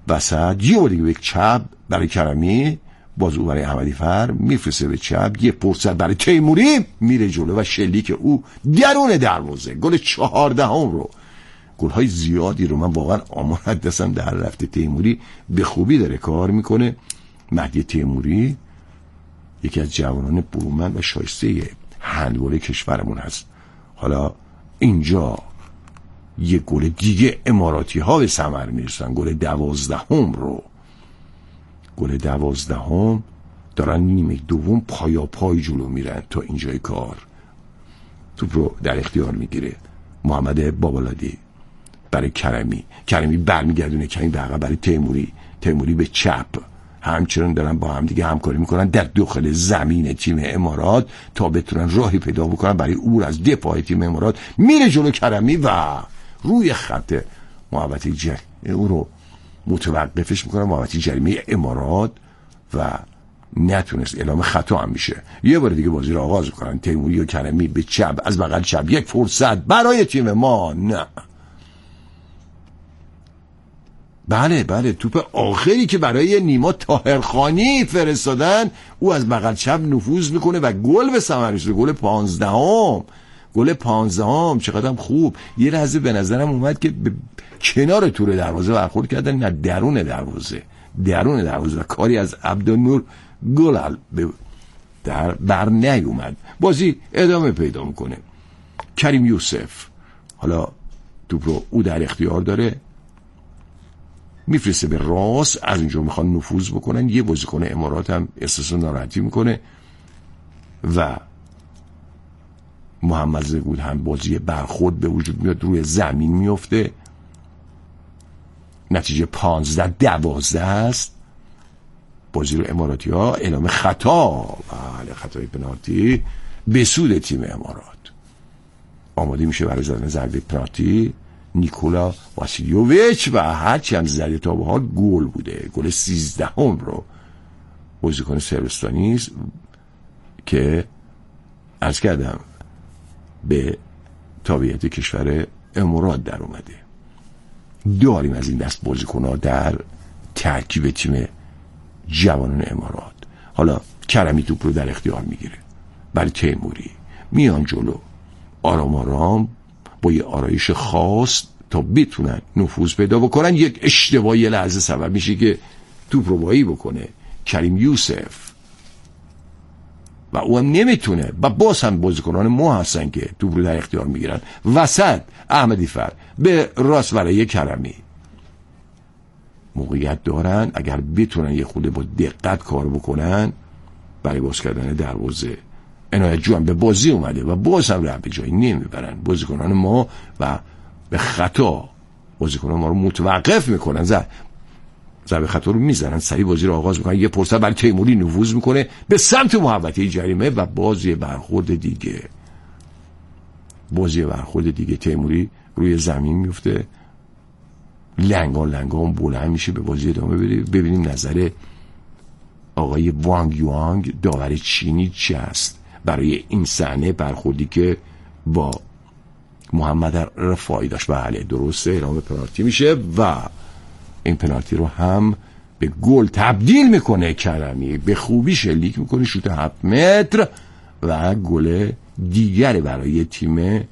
وسط، یه بار دیگه به چپ برای کرمی، باز او برای احمدی فر میفرسته به چپ، یه فرصت برای تیموری، میره جلو و شلیک او درون دروازه. گل 14 رو، گل‌های زیادی رو من واقعا آمار دستم در رفته. تیموری به خوبی داره کار میکنه. مهدی تیموری یکی از جوانان برومند و شایسته هندبال کشورمون هست. حالا اینجا یه گل دیگه اماراتی ها به ثمر میرسن. گل 12 رو، گل 12 دارن نیمه دوم پایا پای جلو میرن تا اینجای کار. توپ رو در اختیار میگیره محمد بابالادی برای کرمی برمیگردونه کمی به عقب برای تیموری به چپ. همچنان دارن با هم دیگه همکاری میکنن در داخل زمین تیم امارات تا بتونن راهی پیدا بکنن برای عبور از دفاع تیم امارات. میره جلو کرمی و روی خط محوطه جریمه او رو متوقفش میکنن، محوطه جریمه امارات، و نتونست، اعلام خطا هم میشه. یه بار دیگه بازی رو آغاز میکنن تیموری و کرمی به چپ، از بغل چپ یک فرصت برای تیم ما. نه بله توپ آخری که برای نیما طاهرخانی فرستادن، او از بغل چپ نفوذ میکنه و گل به ثمر میرسه. گل 15ام، گل 15ام چقدر خوب. یه لحظه به نظرم اومد که کنار تور دروازه برخورد کردن، نه درون دروازه و کاری از عبدالنور گل بر نیومد. بازی ادامه پیدا میکنه. کریم یوسف حالا توپ رو او در اختیار داره، میفرسته به راست، از اینجا میخوان نفوذ بکنن. یه بازیکن امارات هم احساس ناراحتی میکنه و محمد زگود هم بازی برخورد به وجود میاد، روی زمین میفته. نتیجه 15-12 است. بازی رو اماراتی ها اعلام خطا، بله خطای پنالتی به سود تیم امارات. آماده میشه برای زدن ضربه پنالتی نیکولا واسیلیوویچ و هرچی هم زده تا به حال گل بوده. گل 13 رو بازیکن سربستانی است که عرض کردم به تابعیت کشور امارات در اومده. داریم از این دست بازیکن‌ها در ترکیب تیم جوانان امارات. حالا کرمی توپ رو در اختیار میگیره برای تیموری، میان جلو آرام آرام با یه آرایش خاص تا بتونن نفوذ پیدا بکنن. یک اشتباهی یه لحظه سبب میشه که توپ رو بایی بکنه کریم یوسف و او هم نمیتونه و باز هم بازیکنان ما هستن که توپ رو در اختیار میگیرن. وسط احمدی فر به راست برای کرمی موقعیت دارن، اگر بتونن یه خورده با دقت کار بکنن برای باز کردن دروازه. عنایت جو هم به بازی اومده و باز هم راه به جایی نمیبرن بازیکنان ما و به خطا بازیکنان ما رو متوقف میکنن. ضربه خطا رو میزنن، سریع بازی رو آغاز میکنن. یه فرصت برای تیموری نفوذ میکنه به سمت محوطه جریمه و بازی برخورد دیگه تیموری روی زمین میفته. لنگان بلند میشه. به بازی ادامه ببینیم نظر آقای وانگ یوانگ داور چینی چی است برای این صحنه برخوردی که با محمد رفاعی داشت. بله درسته، اعلام پنالتی میشه و این پنالتی رو هم به گل تبدیل میکنه کرمی. به خوبی شلیک میکنه، شوت 7 متر و گل دیگر برای تیم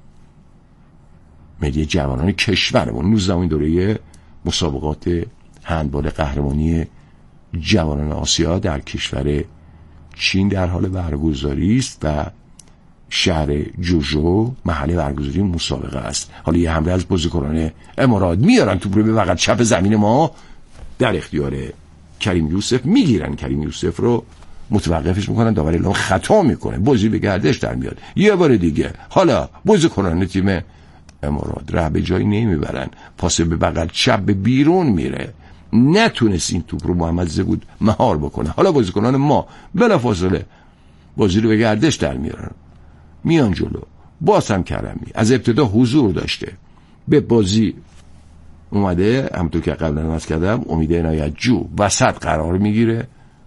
ملی جوانان کشورمون. 19 دوره مسابقات هندبال قهرمانی جوانان آسیا در کشور چین در حال برگزاری است و شهر جوجو محل برگزاری مسابقه است. حالا یه حمله از بازیکنان امارات میارن توپ رو به بغل چپ زمین ما، در اختیار کریم یوسف میگیرن. کریم یوسف رو متوقفش میکنن، داور اعلام خطا میکنه، بازی به گردش در میاد. یه بار دیگه حالا بازیکنان تیم امارات راه به جایی نمیبرن، پاس به بغل چپ به بیرون میره، نتونست این توپ رو محمد زگود مهار بکنه. حالا بازیکنان ما بلافاصله بازی رو به گردش در میارن، میان جلو. باز هم کرمی از ابتدا حضور داشته، به بازی اومده. همونطور که قبلا عرض کردم امید عنایت جو وسط قرار میگیره.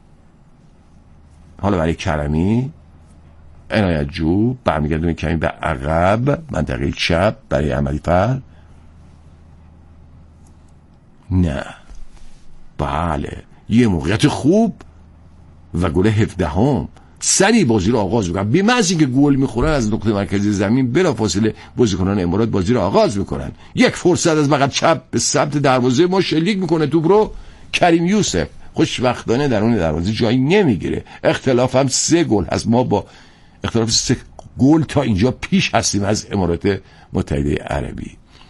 حالا برای کرمی عنایت جو برمیگردونه کمی به عقب منطقه چپ برای احمدی فر. نه بله یه موقعیت خوب و گل 17 سری بازی رو آغاز میکنن. بی محض که گل میخورن از نقطه مرکزی زمین بلافاصله بازیکنان امارات بازی رو آغاز میکنن. یک فرصت از بغل چپ به سمت دروازه ما شلیک میکنه توپ رو کریم یوسف، خوشبختانه درون دروازه جایی نمیگیره. اختلاف هم 3 گل هست، ما با اختلاف 3 گل تا اینجا پیش هستیم از امارات متحده عربی.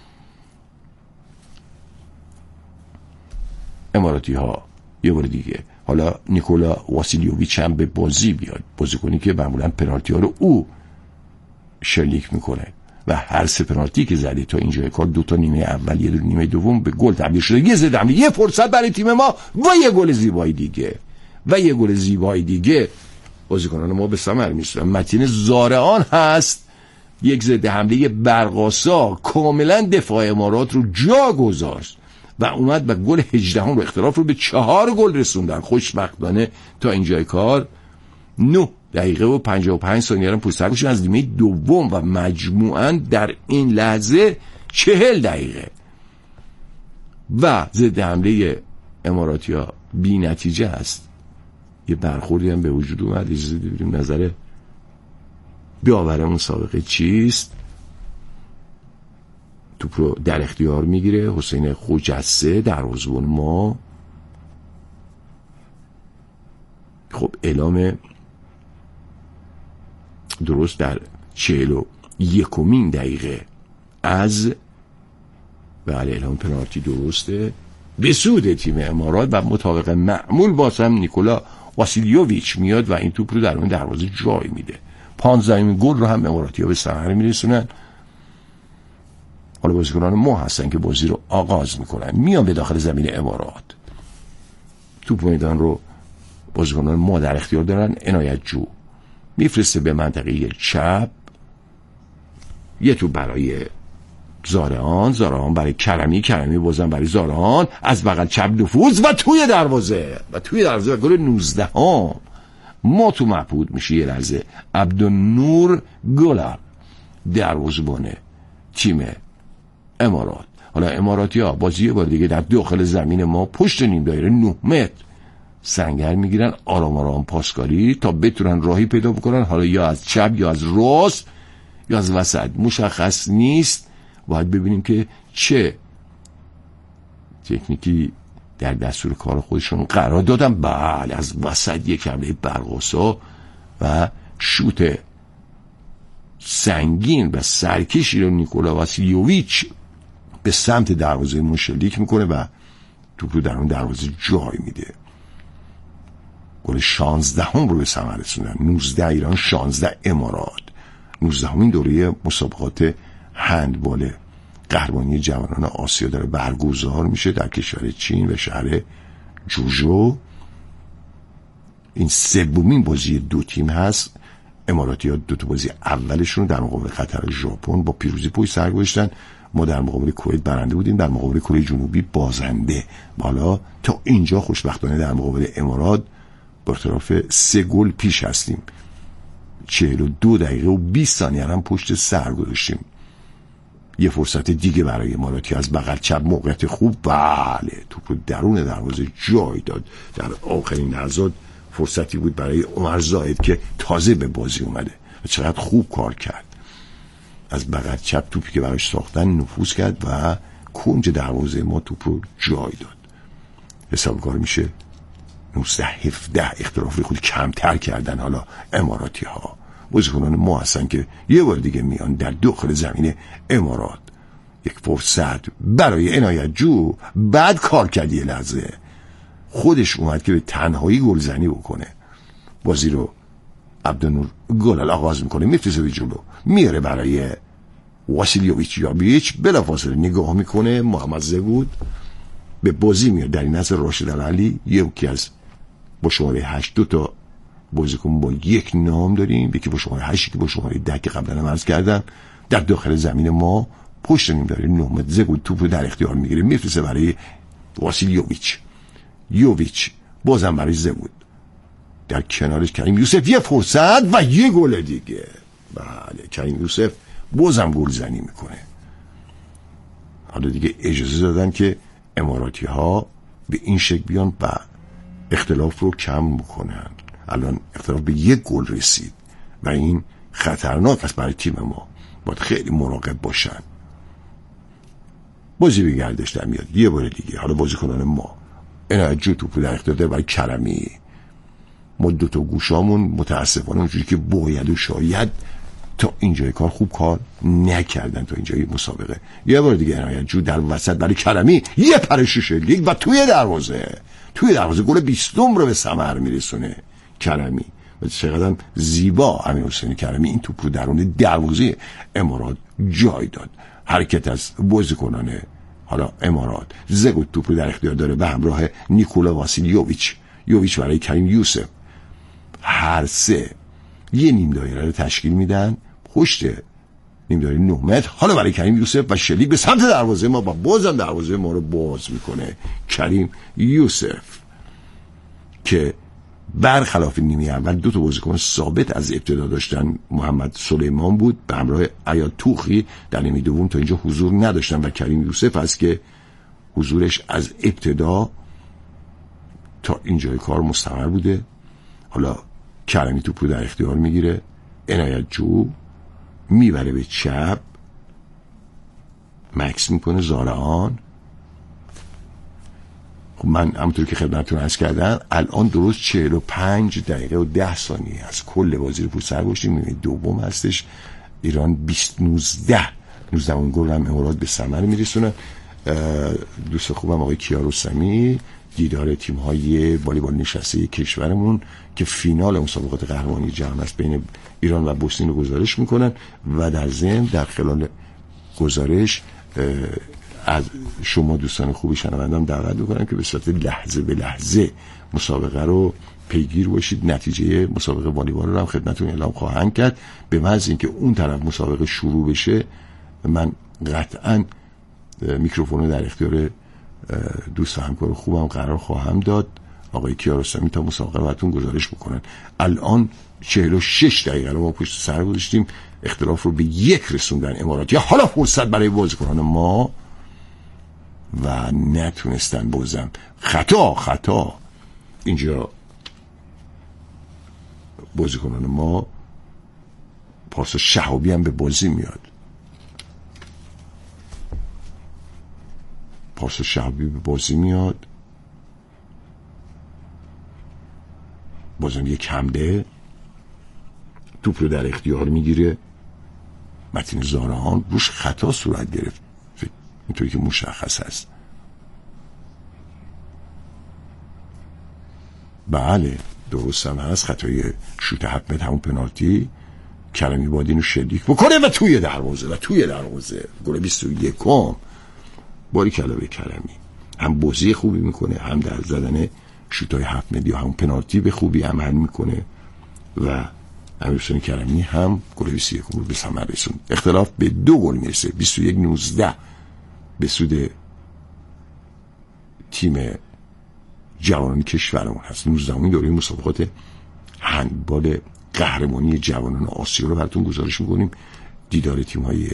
اماراتی ها یه بار دیگه حالا نیکولا واسیلیوویچ هم به بازی بیاد، بازیکنی که معمولا پنالتی ها رو او شلیک میکنه و هر 3 پنالتی که زدی تا اینجای کار 2 تا نیمه اول 1 نیمه دوم به گل تبدیل شده. یه ضد حمله، یه فرصت برای تیم ما و یه گل زیبایی دیگه بازیکنان ما به ثمر میرسونن. متین زارعان هست، یک ضد حمله برقاسا کاملا دفاع امارات رو جا گذاشت و اومد و گل 18 رو اختلاف رو به 4 گل رسوندن. خوشبختانه تا اینجای کار 9 دقیقه و 55 ثانیه رو پشت سر گذاشتن از نیمه دوم و مجموعاً در این لحظه 40 دقیقه و ضد حمله اماراتی‌ها بی نتیجه است. یه برخوردی هم به وجود اومد، اجازه ببینیم نظر داورمون سابقه چیست. توپ رو در اختیار میگیره حسین خجسته دروازه‌بان ما. خب اعلام درست در 41مین دقیقه از بله اعلام پنالتی درسته به سود تیم امارات و مطابق معمول بازم نیکولا واسیلیوویچ میاد و این توپ رو در اون دروازه جای میده. 15مین گل رو هم اماراتی‌ها به ثمر میرسونن. حالا بازیکنان ما هستن که بازی رو آغاز میکنن، میان به داخل زمین امارات. توپ میدان رو بازیکنان ما در اختیار دارن. عنایت جو میفرسته به منطقه چپ، یه توپ برای زارعان برای کرمی بازم برای زارعان، از بغل چپ نفوذ و توی دروازه و گل 19 ما تو مبهوت میشه. یه لحظه عبدالنور گلر دروازه‌بان تیم امارات. حالا اماراتی ها بازی یه بار دیگه در داخل زمین ما پشت نیم دایره 9 متر سنگر میگیرن، آرام پاسکاری تا بتونن راهی پیدا بکنن، حالا یا از چپ یا از راست یا از وسط مشخص نیست. باید ببینیم که چه تکنیکی در دستور کار خودشون قرار دادن. بله از وسط یک حمله برقاسا و شوت سنگین و سرکشی رو نیکولا واسیلیوویچ به سمت دروازه مشلیک میکنه و توپ رو در اون دروازه جای میده. گل 16 رو به ثمر رسوندن. 19 ایران 16 امارات. 19مین دوره مسابقات هندبال قهرمانی جوانان آسیا داره برگزار میشه در کشور چین و شهر جوجو. این 3مین بازی 2 تیم هست. اماراتی ها 2 تا بازی اولشون در مقابل قطر و ژاپن با پیروزی پشت سر گذاشتن. ما در مقابل کویت برنده بودیم، در مقابل کره جنوبی بازنده. حالا تا اینجا خوشبختانه در مقابل امارات با اختلاف 3 گل پیش هستیم. 42 دقیقه و 20 ثانیه هم پشت سر گذاشتیم. یه فرصت دیگه برای اماراتی از بغل چپ موقعیت خوب، بله توپ رو درون دروازه جای داد. در آخرین لحظات فرصتی بود برای عمر زاهد که تازه به بازی اومده و چقدر خوب کار کرد. از بغل چپ توپی که براش ساختن نفوذ کرد و کنج دروازه ما توپ رو جای داد. حساب کار میشه 19-17. اختلافی خود کمتر کردن حالا اماراتی ها. بازیکنان ما هستن که یه بار دیگه میان در داخل زمین امارات. یک فرصت برای عنایت جو، بعد کار کرد یه لحظه خودش اومد که به تنهایی گلزنی بکنه. بازی رو عبدالنور گلال آغاز میکنه، میفرسته به جلو، میاره برای واسیلیوویچ بلافاصله نگاه میکنه. محمد زبود به بازی میاد. در این لحظه راشد علی یکی از با شماره 8 2 تا بازیکن با یک نام داریم، یکی با شماره 8 که با شماره 10 که قبلا هم عرض کردم. در داخل زمین ما پشت نیم داره محمد زبود توپ رو در اختیار میگیره، میفرسته برای واسیلیوویچ بازم برای زبود، در کنارش کریم یوسف، یه فرصت و یه گل دیگه. بله کریم یوسف بازم گل زنی میکنه. حالا دیگه اجازه دادن که اماراتی ها به این شکل بیان و اختلاف رو کم بکنن. الان اختلاف به 1 گل رسید و این خطرناک است برای تیم ما. باید خیلی مراقب باشن. بازی به گردش در میاد یه بار دیگه. حالا بازیکنان ما عنایت جو توپو در اختیار داره برای کرمی. ما 2 تا گوشامون متاسفانه اونجوری که باید و شاید تا اینجای کار خوب کار نکردن. تا اینجای مسابقه یه بار دیگه عنایت جو در وسط برای کرمی یه پرشش لیگ و توی دروازه گل 20 رو به ثمر میرسونه کرمی. و چقدر زیبا امیرحسین کرمی این توپ رو درون دروازه امارات جای داد. حرکت از بازیکنان حالا امارات. زگو توپ رو در اختیار داره به همراه نیکولا واسیلیوویچ برای کریم یوسف. هر سه یه نیم دایره رو تشکیل میدن پشت نیم دایره 9 متر. حالا برای کریم یوسف و شلیک به سمت دروازه ما و بازم دروازه ما رو باز میکنه کریم یوسف که برخلاف نیمه اول 2 تا بازیکن ثابت از ابتدا داشتن. محمد سلیمان بود به همراه عیاد توخی. در نیمه دوم تا اینجا حضور نداشتن و کریم یوسف است که حضورش از ابتدا تا اینجای کار مستمر بوده. حالا کرمی توپو در اختیار میگیره. عنایت جو میبره به چپ، مکس میکنه زارعان. خب من همونطور که خدمتتون عرض کردم الان درست 45 دقیقه و 10 ثانیه از کل بازی رو پشت سر گذاشتیم. نیمه دوم هستش. ایران 19 گل هم امارات به ثمر میرسونه. دوست خوبم آقای کیارستمی دیدار تیم‌های والیبال نشسته کشورمون که فینال مسابقات قهرمانی جهان است بین ایران و بوسنی رو گزارش میکنن و در ضمن در خلال گزارش از شما دوستان خوبی شنوندم دعوت میکنم که به صورت لحظه به لحظه مسابقه رو پیگیر باشید. نتیجه مسابقه والیبال رو هم خدمتتون اعلام خواهم کرد. به محض اینکه اون طرف مسابقه شروع بشه من قطعاً میکروفون رو در اختیار دوست و همکار خوبم قرار خواهم داد. آقای کیارستمی تا مسابقه رو براتون گزارش بکنن. الان 46 دقیقه رو ما پشت سر گذاشتیم. اختلاف رو به 1 رسوندن امارات. یا حالا فرصت برای بازیکنان ما و نتونستن بازم. خطا اینجا بازیکنان ما. پارسا شهابی هم به بازی میاد. بازم یک حمله. توپ رو در اختیار میگیره متین زارعان. روش خطا صورت گرفت اینطوری که مشخص است. بله درست هم هست. خطای شوت 7 متر همون پنالتی. کرمی باید اینو شلیک بکنه و توی دروازه گل 21 باری کلا به کرمی. هم بازی خوبی میکنه هم در زدن شوتای 7 متر یا همون پنالتی به خوبی عمل میکنه و امیرحسین کرمی هم گل 21 رو به ثمر رسوند. اختلاف به 2 گل میرسه. 21-19 به سود تیم جوانان کشورمون هست. 19مین دوره مسابقات هندبال قهرمانی جوانان آسیا رو براتون گزارش میکنیم. دیدار تیم‌های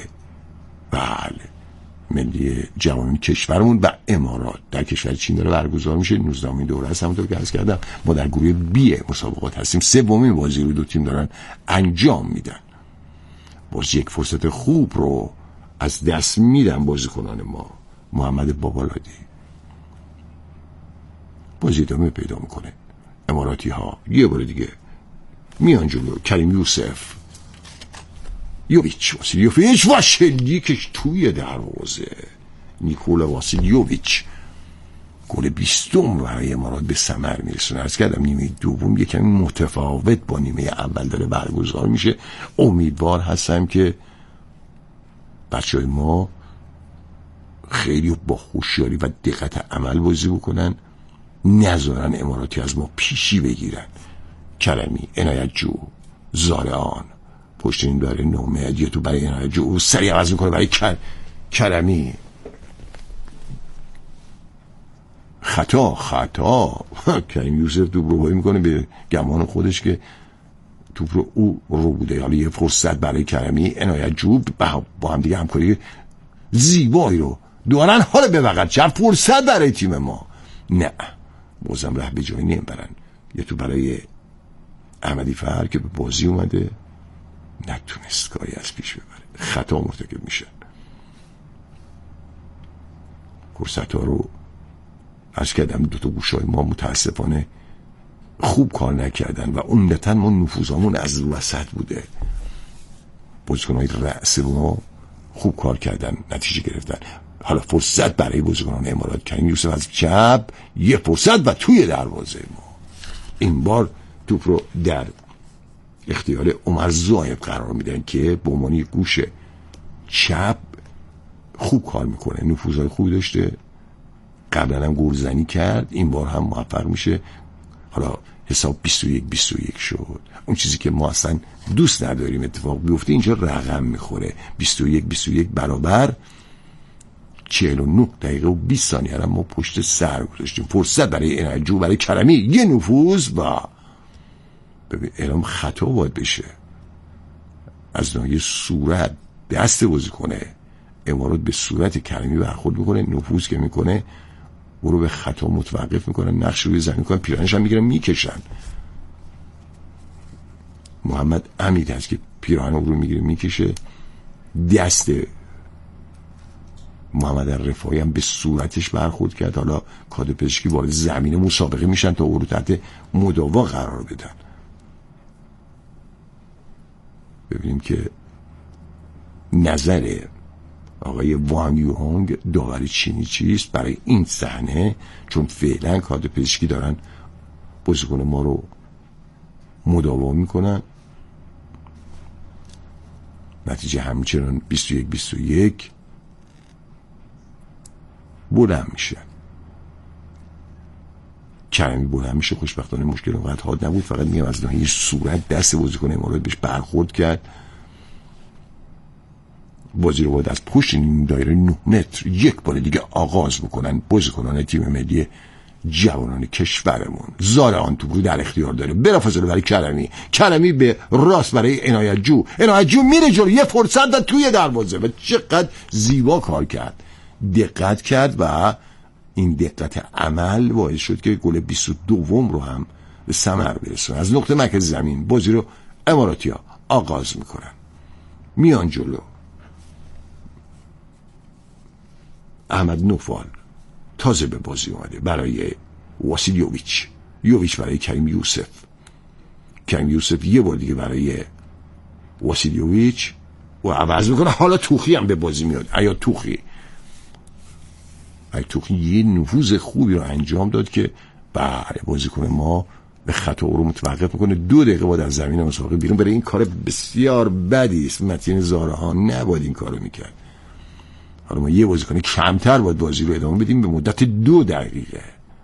ملی جوانان کشورمون و امارات در کشور چین داره برگزار میشه. 19مین دوره است. همونطور که عرض کردم ما در گروه بی مسابقات هستیم. 3مین بازی رو 2 تیم دارن انجام میدن. باز یک فرصت خوب رو از دست میدن بازیکنان ما. محمد بابالادی بازی ادامه پیدا میکنه. اماراتی ها یه بار دیگه میان جلو. کریم یوسف واسیلیوویچ و شلیکش توی دروازه. نیکولا واسیلیوویچ گل 20 برای امارات به ثمر میرسونه. عرض کردم نیمه دوم یکمی متفاوت با نیمه اول داره برگزار میشه. امیدوار هستم که بچهای ما خیلی با هوشیاری و دقت عمل بازی بکنن. نذارن اماراتی از ما پیشی بگیرن. کرمی، عنایت جو، زارعان پشت این داره نومه یا تو برای عنایت جو سریع عوض میکنه برای کرمی. خطا کریم یوسف توپ رو بایی میکنه به گمان خودش که توپ رو او رو بوده. حالا یه فرصت برای کرمی. عنایت جو با هم دیگه همکاری زیبایی رو دارن. حالا به بغل چپ فرصت برای تیم ما. نه بازم ره به جایی نمیبرن. یه تو برای احمدی فر که به بازی اومده نتونست کاری از پیش ببره، خطا مرتکب میشن. فرصت ها رو عرض کردم دو تا گوشای ما متاسفانه خوب کار نکردن و عمدتاً ما نفوذامون از وسط بوده. بازیکن‌های رأس ما خوب کار کردن، نتیجه گرفتن. حالا فرصت برای بازیکنان امارات، کریم یوسف از چپ یه فرصت و توی دروازه ما. این بار توپ رو در اختیار عمر زاهب قرار میدن که به عنوان گوش چپ خوب کار میکنه، نفوذهای خوبی داشته، قبلا هم گلزنی کرد، این بار هم موفق میشه. حالا حساب 21-21 شد. اون چیزی که ما اصلا دوست نداریم اتفاق بیفته اینجا رقم میخوره. 21-21 برابر 49 دقیقه و 20 ثانیه هم ما پشت سر گذاشتیم. فرصت برای انرجو، برای کرمی، یه نفوذ و ببین اعلام خطا باید بشه از ناحیه صورت. دست بازی کنه امارات به صورت کرمی برخورد میکنه، نفوذ که میکنه برو به خطا متوقف میکنن، نقش روی زمین میکنن، پیرانش هم میگیرن میکشن. محمد امید هست که پیراهن رو میگیره میکشه، دست محمد رفاعی هم به صورتش برخورد کرد. حالا کادر پزشکی وارد زمین مسابقه میشن تا او رو تحت مداوا قرار بدن. ببینیم که نظر آقای وان یوهانگ داور چینی چیست برای این صحنه، چون فعلا کادر پزشکی دارن بازیکن ما رو مداوا میکنن. نتیجه همچنان 21-21 بلند میشه. کرمی بلند میشه. خوشبختانه مشکل اونقدر حاد نبود، فقط میگم از ناحیه صورت دست بازیکن امارات بهش برخورد کرد. بازی رو باید از پشت نیم دایره 9 متر یک بار دیگه آغاز بکنن بازیکنان تیم ملی جوانان کشورمون. زارعان توپ رو در اختیار داره، بلافاصله برای کرمی به راست برای عنایت جو میره جلو، یه فرصت و توی دروازه. و چقدر زیبا کار کرد، دقت کرد و این دقت عمل باعث شد که گل 22 رو هم به ثمر برسونه. از نقطه مرکز زمین بازی رو اماراتی‌ها آغاز میکنن، میان جلو. احمد نوفال تازه به بازی اومده برای واسیلیوویچ، یوویچ برای کریم یوسف یه بار دیگه برای واسیلیوویچ و عوض میکنه. حالا توخی هم به بازی میاد. آیا توخی یه نفوذ خوبی رو انجام داد که برای بازیکن ما به خطا رو متوقف میکنه. 2 دقیقه بعد از زمین مسابقه بیرون. برای این کار بسیار بدی است. متین زارها نباید این کارو میکرد. حالا ما یه بازیکن کمتر باید بازی رو ادامه بدیم به مدت 2 دقیقه.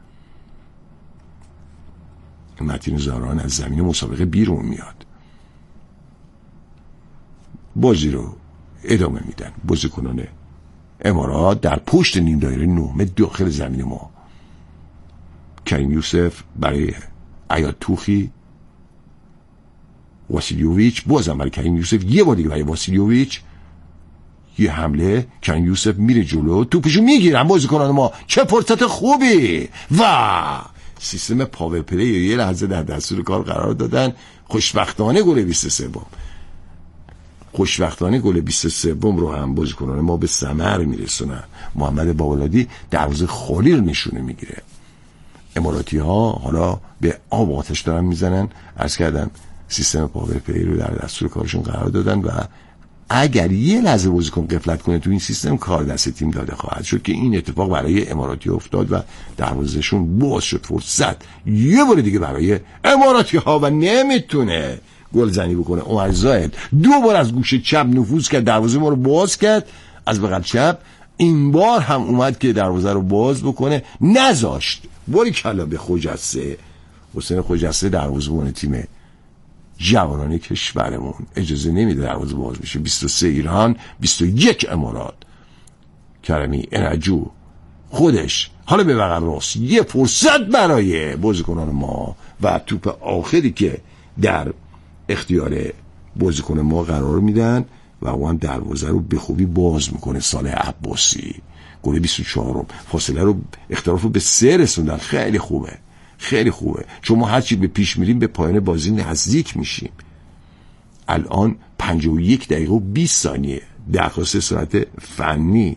متین زاران از زمین مسابقه بیرون میاد. بازی رو ادامه میدن بازیکنان امارات در پشت نیم دایره 9 متر داخل زمین ما. کریم یوسف برای آیات توخی، واسیلیوویچ بازم برای کریم یوسف، یه بار دیگه برای واسیلیوویچ. یه حمله، کریم یوسف میره جلو، توپشو میگیرن بازیکنان ما. چه فرصت خوبی و سیستم پاور پلی یه لحظه در دستور کار قرار دادن. خوشبختانه گل 23 رو هم بازیکنان ما به ثمر میرسونن. محمد باولادی دروازه خالی رو نشونه میگیره. اماراتی ها حالا به آب آتش دارن میزنن. عرض کردم سیستم پاور پلی رو در دستور کارشون قرار دادن و اگر یه لحظه بازیکن غفلت کنه تو این سیستم کار دست تیم داده خواهد شد، که این اتفاق برای اماراتی افتاد و دروازهشون باز شد. فرصت یه بار دیگه برای اماراتی ها و نمیتونه گلزنی بکنه. عمر زاهد 2 بار از گوشه چپ نفوذ کرد، دروازه ما رو باز کرد از بغل چپ. این بار هم اومد که دروازه رو باز بکنه، نذاشت. باری کلا به خجسته حسین خجسته دروازه‌بان تیم جوانان کشورمون اجازه نمیده دروازه باز بشه. 23 ایران 21 امارات. کرمی انرجو خودش حالا به بغل راست، یه فرصت برای بازیکنان ما و توپ آخری که در اختیار بازیکن ما قرار میدن و اون دروازه رو به خوبی باز میکنه. صالح عباسی گل 24 فاصله رو اختلاف رو به 3 رسوندن. خیلی خوبه، خیلی خوبه، چون ما هرچی به پیش میریم به پایان بازی نزدیک میشیم. الان 51 دقیقه و 20 ثانیه درخواست استراحت فنی.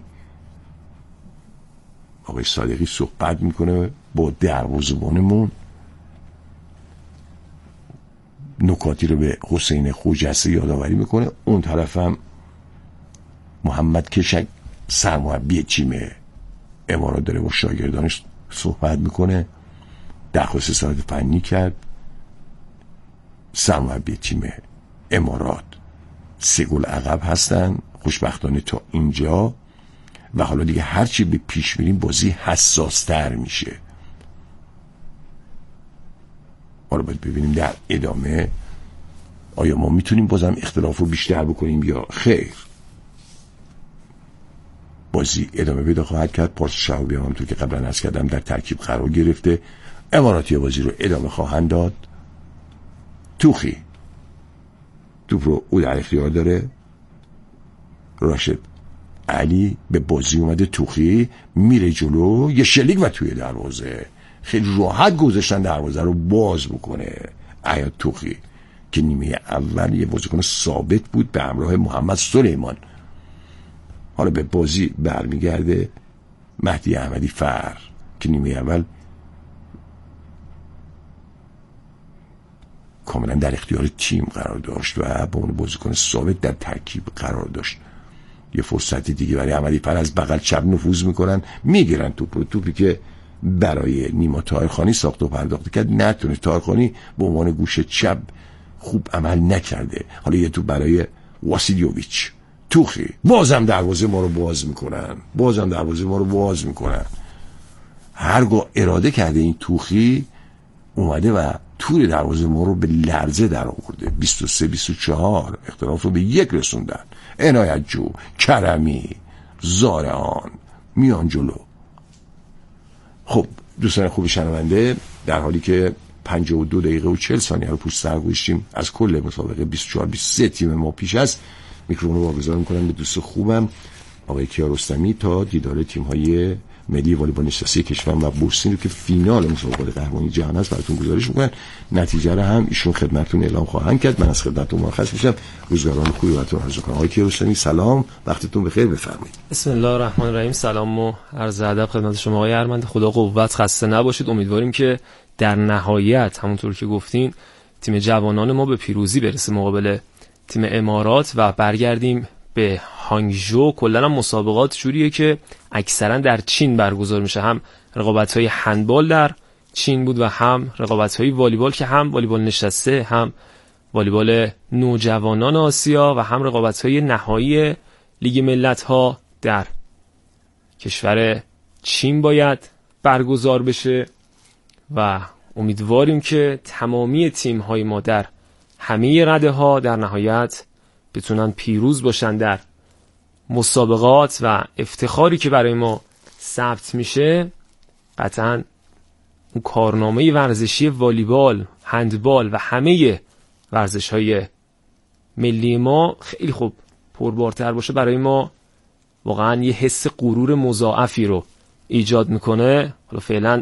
آقای صادقی صحبت میکنه با دروازه‌بانمون، نکاتی رو به حسین خوجسته یادآوری میکنه. اون طرف هم محمد کشک سرمربی تیم امارات داره با شاگردانش صحبت میکنه. درخواست استراحت فنی کرد. سرمربی تیم امارات 3 گل عقب هستن خوشبختانه تا اینجا، و حالا دیگه هرچی به پیش میریم بازی حساس تر میشه. حالا باید ببینیم در ادامه آیا ما میتونیم بازم اختلاف رو بیشتر بکنیم یا خیر. بازی ادامه پیدا خواهد کرد. پارس شهابی هم همونطور که قبلا عرض کردم در ترکیب قرار گرفته. اماراتی بازی رو ادامه خواهند داد. توخی توپ رو او در اختیار داره. راشد علی به بازی اومده. توخی میره جلو، یه شلیک و توی دروازه. خیلی راحت گذاشتن دروازه رو باز بکنه عیاد توخی که نیمه اول یه بازیکن ثابت بود به همراه محمد سلیمان. حالا به بازی برمیگرده مهدی احمدی فر که نیمه اول کاملا در اختیار تیم قرار داشت و با اون بازیکن ثابت در ترکیب قرار داشت. یه فرصتی دیگه برای احمدی فر، از بغل چپ نفوذ میکنن، میگیرن توپ رو. توپی که برای نیما طاهرخانی ساخت و پرداخت کرد نتونه. طاهرخانی به عنوان گوشه چپ خوب عمل نکرده. حالا یه توپ برای واسیلیوویچ. توخی بازم دروازه ما رو باز میکنن. هرگاه اراده کرده این توخی اومده و تور دروازه ما رو به لرزه در آورده. 23-24 اختلاف رو به 1 رسوندن. عنایت جو، کرمی، زارعان میان جلو. خب دوستان خوب شنونده، در حالی که 52 دقیقه و 40 ثانیه رو پشت سر گذاشتیم از کل مسابقه 24-23 تیم ما پیش است، میکروفون رو واگذار میکنم به دوست خوبم آقای کیارستمی تا دیدار تیم‌های ملی والیبال نشسته کشور و بوسنی رو که فینال مسابقات قهرمانی جهان است براتون گزارش میکنن. نتیجه رو هم ایشون خدمتتون اعلام خواهند کرد. من از خدمتتون مرخص میشم. روزگاران خوبی براتون آرزو کنم. آقای کیارستمی سلام، وقتتون بخیر، بفرمایید. بسم الله الرحمن الرحیم. سلام و عرض ادب خدمت شما آقای ارمند. خدا قوت، خسته نباشید. امیدواریم که در نهایت همونطور که گفتین تیم جوانان ما به پیروزی برسه مقابل تیم امارات و برگردیم به هانگژو. کلا هم مسابقات جوریه که اکثرا در چین برگزار میشه. هم رقابت‌های هندبال در چین بود و هم رقابت‌های والیبال که هم والیبال نشسته، هم والیبال نوجوانان آسیا و هم رقابت‌های نهایی لیگ ملت‌ها در کشور چین باید برگزار بشه و امیدواریم که تمامی تیم‌های ما در همه رده‌ها در نهایت بتونن پیروز باشن در مسابقات و افتخاری که برای ما ثبت میشه. قطعاً اون کارنامه ورزشی والیبال، هندبال و همه ورزش‌های ملی ما خیلی خوب پربارتر باشه، برای ما واقعاً یه حس غرور مضاعفی رو ایجاد میکنه. حالا فعلا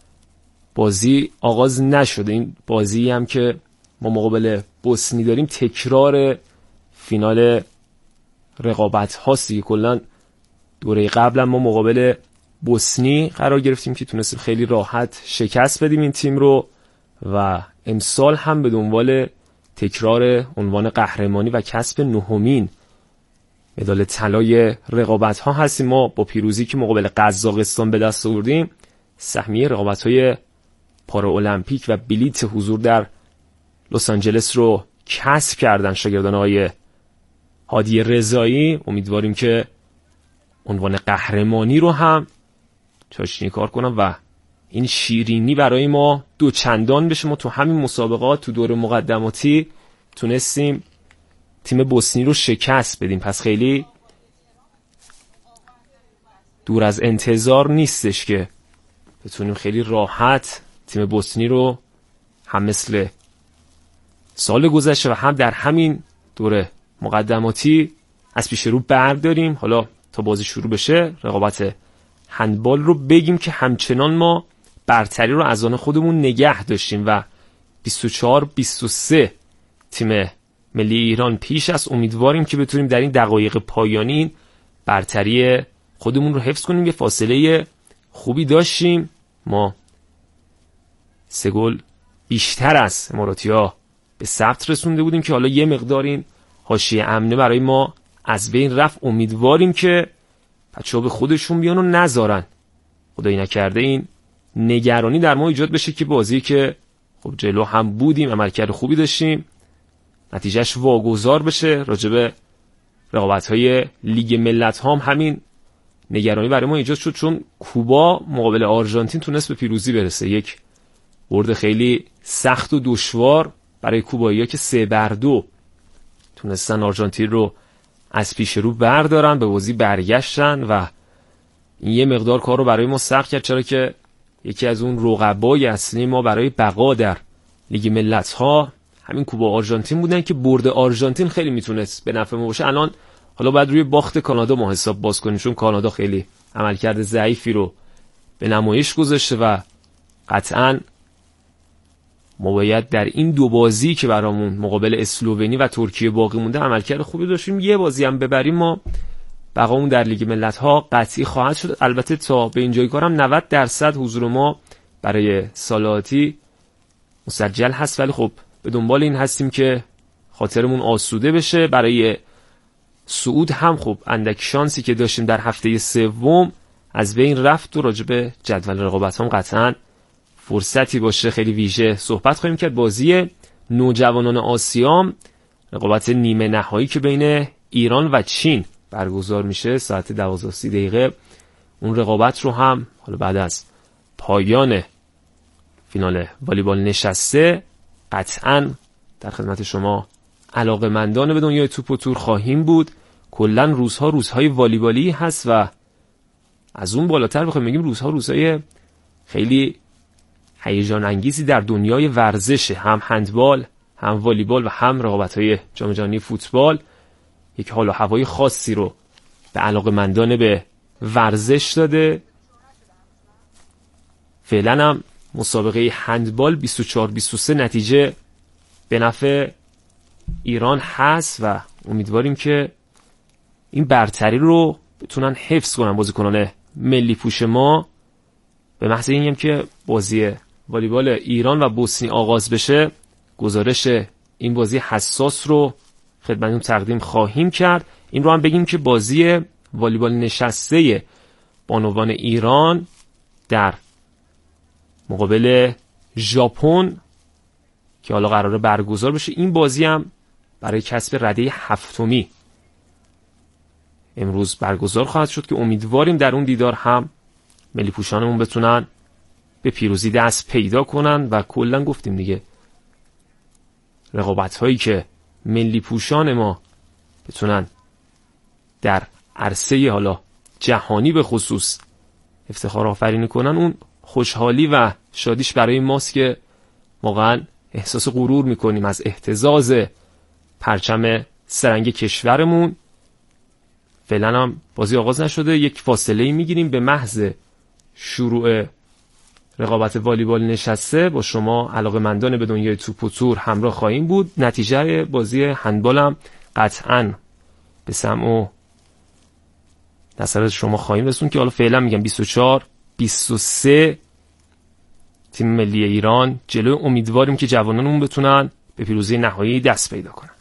بازی آغاز نشده. این بازی هم که ما مقابل بوسنی داریم تکرار فینال رقابت هاستی. کلا دوره قبلا ما مقابل بوسنی قرار گرفتیم که تونستیم خیلی راحت شکست بدیم این تیم رو و امسال هم به دنبال تکرار عنوان قهرمانی و کسب 9مین مدال طلای رقابت ها هستیم. ما با پیروزی که مقابل قزاقستان به دست آوردیم سهمیه رقابت های پارا المپیک و بلیت حضور در لس آنجلس رو کسب کردن شاگردان آقای هادی رضایی. امیدواریم که عنوان قهرمانی رو هم چاشنی کار کنم و این شیرینی برای ما دوچندان بشه. ما تو همین مسابقات تو دور مقدماتی تونستیم تیم بوسنی رو شکست بدیم، پس خیلی دور از انتظار نیستش که بتونیم خیلی راحت تیم بوسنی رو هم مثل سال گذشته و هم در همین دوره مقدماتی از پیش رو برداریم. حالا تا بازی شروع بشه رقابت هندبال رو بگیم که همچنان ما برتری رو از آن خودمون نگه داشتیم و 24-23 تیم ملی ایران پیش است. امیدواریم که بتونیم در این دقایق پایانی برتری خودمون رو حفظ کنیم. یه فاصله خوبی داشتیم، ما 3 گل بیشتر از اماراتی‌ها به ثبت رسونده بودیم که حالا یه مقدار این حاشیه امنه برای ما از بین رفت. امیدواریم که بچه‌ها به خودشون بیان و نذارن خدایی نکرده این نگرانی در ما ایجاد بشه که بازی که خب جلو هم بودیم، عملکرد خوبی داشتیم، نتیجهش واگذار بشه. راجب رقابت‌های لیگ ملت‌ها هم همین نگرانی برای ما ایجاد شد، چون کوبا مقابل آرژانتین تونست به پیروزی برسه. یک برد خیلی سخت و دشوار برای کوبایی‌ها که 3-2 تونستن آرژانتین رو از پیش رو بردارن، به بازی برگشتن و این یه مقدار کار رو برای ما سخت کرد، چرا که یکی از اون رقبای اصلی ما برای بقا در لیگ ملت‌ها همین کوبا و آرژانتین بودن که برد آرژانتین خیلی میتونست به نفع ما باشه. الان حالا باید روی باخت کانادا ما حساب باز کنیم، چون کانادا خیلی عملکرد ضعیفی رو به نمایش گذاشته و قطعاً ما باید در این 2 بازی که برامون مقابل اسلوونی و ترکیه باقی مونده عملکرد خوبی داشتیم. یه بازی هم ببریم ما بقامون در لیگ ملت‌ها قطعی خواهد شد. البته تا به این جایگاه هم 90% حضور ما برای سالاتی مسجل هست، ولی خب به دنبال این هستیم که خاطرمون آسوده بشه. برای صعود هم خب اندک شانسی که داشتیم در هفته 3 از بین رفت و راجب جدول رقابت هم قطعاً فرصتی باشه خیلی ویژه صحبت خواهیم کرد. بازی نوجوانان آسیا، رقابت نیمه نهایی که بین ایران و چین برگزار میشه ساعت 12:30، اون رقابت رو هم حالا بعد از پایان فینال والیبال نشسته قطعاً در خدمت شما علاقه‌مندان به دنیای توپ و تور خواهیم بود. کلاً روزها روزهای والیبالی هست و از اون بالاتر بخوایم بگیم روزها روزهای خیلی هیجان انگیزی در دنیای ورزشه، هم هندبال، هم والیبال و هم رقابت‌های جام جهانی فوتبال. یک حال و هوای خاصی رو به علاقه‌مندان به ورزش داده. فعلا هم مسابقه هندبال 24-23 نتیجه به نفع ایران هست و امیدواریم که این برتری رو بتونن حفظ کنن بازیکنان ملی پوش ما. به محض اینم که بازی والیبال ایران و بوسنی آغاز بشه، گزارش این بازی حساس رو خدمتتون تقدیم خواهیم کرد. این رو هم بگیم که بازی والیبال نشسته بانوان ایران در مقابل ژاپن که حالا قراره برگزار بشه، این بازی هم برای کسب رده 7 امروز برگزار خواهد شد که امیدواریم در اون دیدار هم ملی پوشانمون بتونن به پیروزی دست پیدا کنن و کلا گفتیم دیگه رقابت هایی که ملی پوشان ما بتونن در عرصه حالا جهانی به خصوص افتخار آفرینی کنن، اون خوشحالی و شادیش برای ماست که واقعا احساس غرور میکنیم از اهتزاز پرچم سرنگ کشورمون. فعلا هم بازی آغاز نشده، یک فاصله میگیریم. به محض شروع رقابت والیبال نشسته با شما علاقه‌مندان به دنیای توپ و تور همراه خواهیم بود. نتیجه بازی هندبال هم قطعاً به سمع و نظرات شما خواهیم رسون که حالا فعلا میگم 24-23 تیم ملی ایران جلو. امیدواریم که جوانانمون بتونن به پیروزی نهایی دست پیدا کنن.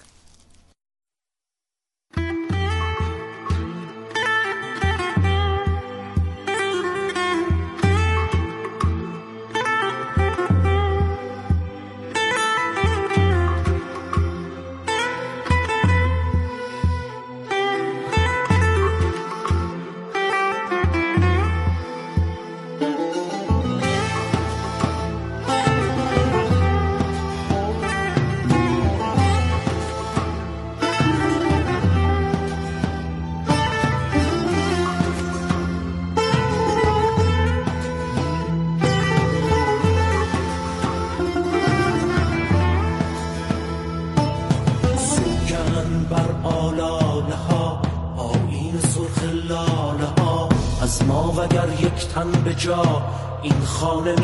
یک تن به جا این خانه